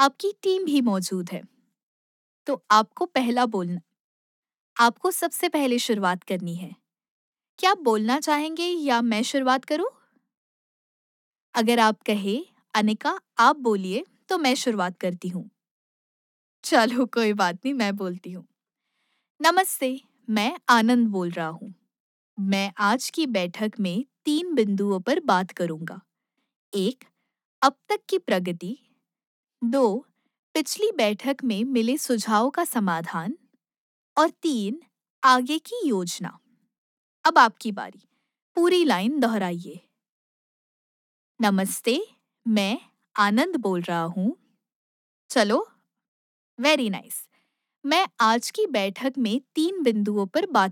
आपकी टीम भी मौजूद है। तो आपको पहला बोलना आपको सबसे पहले शुरुआत करनी है। क्या आप बोलना चाहेंगे या मैं शुरुआत करूं? अगर आप कहें, अनिका आप बोलिए, तो मैं शुरुआत करती हूँ। चलो कोई बात नहीं, मैं बोलती हूँ। नमस्ते, मैं आनंद बोल रहा हूँ। मैं आज की बैठक में 3 बिंदुओं पर बात करूंगा। 1. अब तक की प्रगति। 2. पिछली बैठक में मिले सुझावों का समाधान। और 3. आगे की योजना। अब आपकी बारी। पूरी लाइन दोहराइए। नमस्ते, मैं आनंद बोल रहा हूँ। चलो, वेरी नाइस। मैं आज की बैठक में 3 बिंदुओं पर बात